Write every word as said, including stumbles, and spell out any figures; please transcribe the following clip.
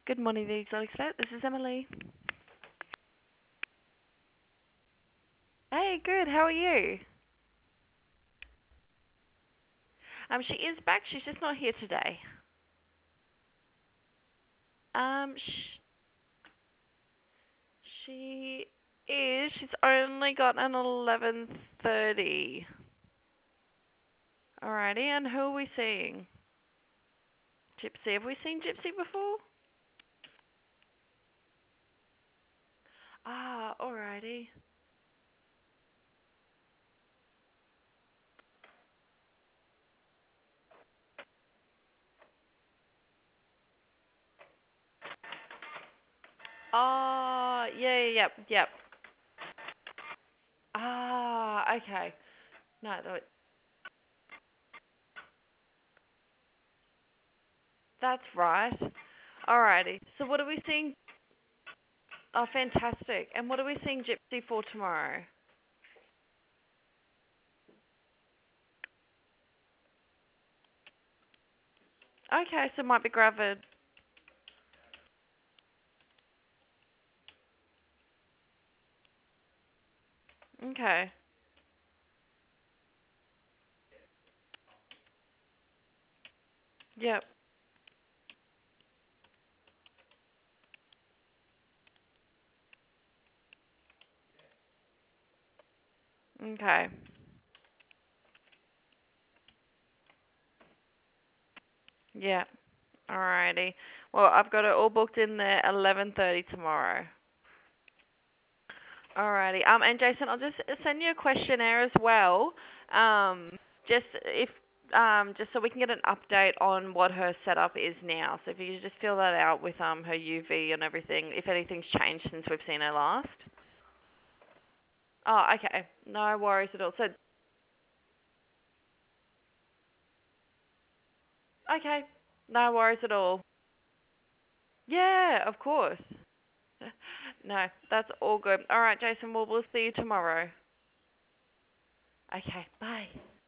Good morning, the Exotic Vet. This is Emily. Hey, good. How are you? Um, she is back. She's just not here today. Um, sh- she is. She's only got an eleven thirty. Alrighty, and who are we seeing? Gypsy. Have we seen Gypsy before? Ah, alrighty. Ah, yeah, yeah, yep, yep. Ah, okay. No, th- that's right. Alrighty. So what are we seeing? Oh, fantastic. And what are we seeing Gypsy for tomorrow? Okay, so it might be gravid. Okay. Yep. Okay. Yeah. Alrighty. Well, I've got it all booked in there eleven thirty tomorrow. Alrighty. Um, and Jason, I'll just send you a questionnaire as well. Um, just if um, just so we can get an update on what her setup is now. So if you could just fill that out with um her U V and everything, if anything's changed since we've seen her last. Oh, okay. No worries at all. So, okay. No worries at all. Yeah, of course. No, that's all good. All right, Jason, well, we'll see you tomorrow. Okay, bye.